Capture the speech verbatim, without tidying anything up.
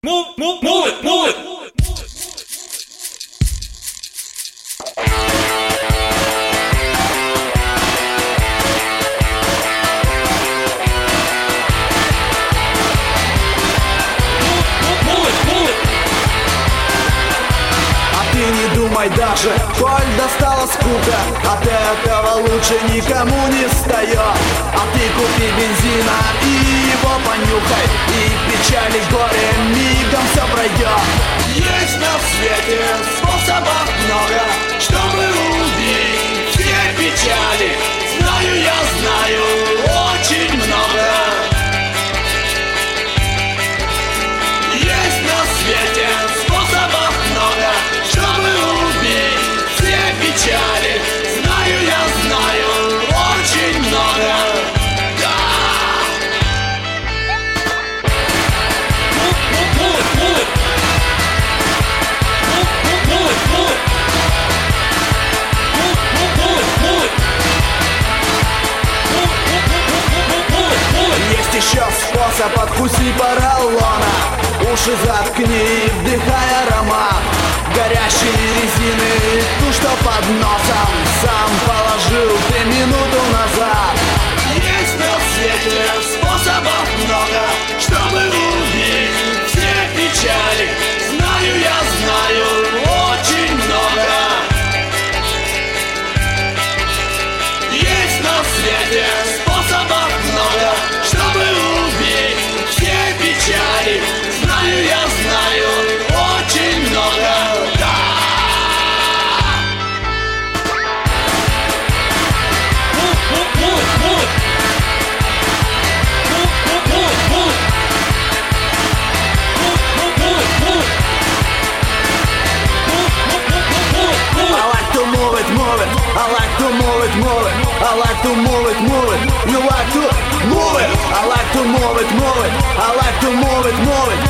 Move, move, move it, move it. Не думай даже, коль достала скука, от этого лучше никому не встает. А ты купи бензина и его понюхай, и печали горе мигом все пройдет. Есть на свете способов много, чтобы убить все печали. Знаю, я знаю, очень много. Есть на свете способов много, чтобы убить все печали. Знаю, я знаю, очень много. Да! Move, move, move it, move it. Move, move, move it, move it. Move, move, move it, move it. Move, move, move, move, move it, move it. Есть еще способ откусить поролона. Уши заткни, вдыхай аромат горящей резины, ту, что под носом сам положил ты минуту назад. Есть на свете способов много, чтобы убить все печали. Знаю, я знаю, очень много. Есть на свете способов много, чтобы убить все печали. Знаю, я знаю, очень много. Да! Move, move, move it, move it. Move, move, move it, move it. Move, move, move it, move it. Move, move, move, move it, move it. I like to move it, move it. I like to move it, move it. I like to move it, move it. You like to move it. I like to move it, move it. I like to move it, move it.